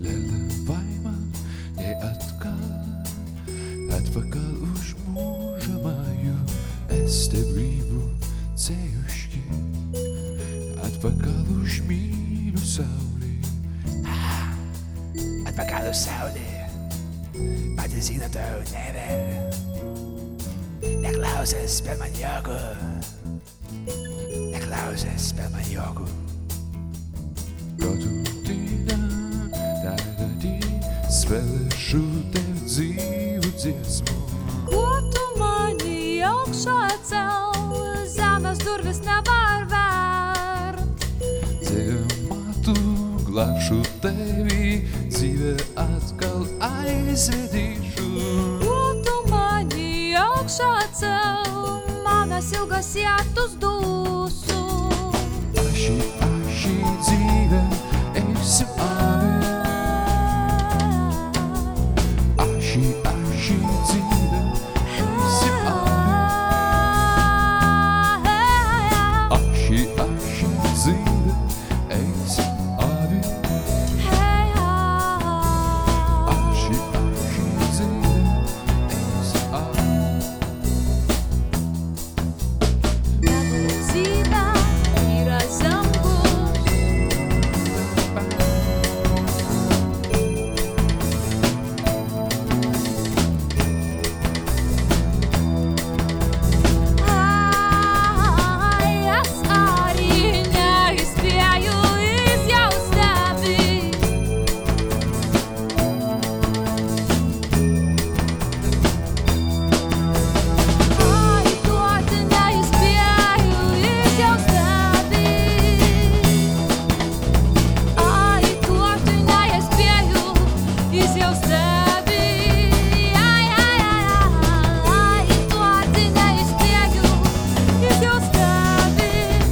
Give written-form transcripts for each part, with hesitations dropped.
Lėlevai man, nei atpakal užmužamaju estebrybų cejuški, atpakal užmyliu saulį. Atpakal už saulį, patys zina tau never. Neklausęs per man jokų, neklausęs per man jokų. Gotutina, da-da-di, spēlēšu tev dzīvu dziesmu. Ko tu mani augšā cel, zemes durvis nevar vērt. Dziematu glābšu tevi, dzīve atkal aizvedīšu. Ko tu mani augšā cel, manas ilgas jētus dūsu. Aši dzīve, esi mani. Aši dzīve, esi mani. Aši dzīve, esi mani. Aši dzīve, esi mani. Dzīvē yra zemgus, es arī neizspēju izjaust tevi. Duoti neizspēju izjaust tevi. Duoti neizspēju izjaust tevi. Duoti neizspēju izjaust tevi.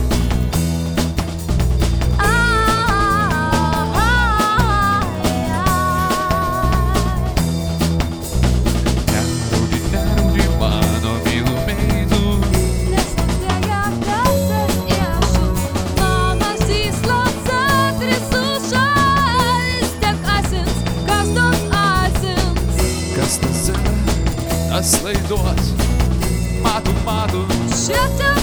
Nerūdi mano mīlu meitu. Nes nespēja prasas iešu, manas izslāts atrisušais, tiek asins, kas tos asins. Kas tas dzer, tas lai dod. Matu. Šeit tev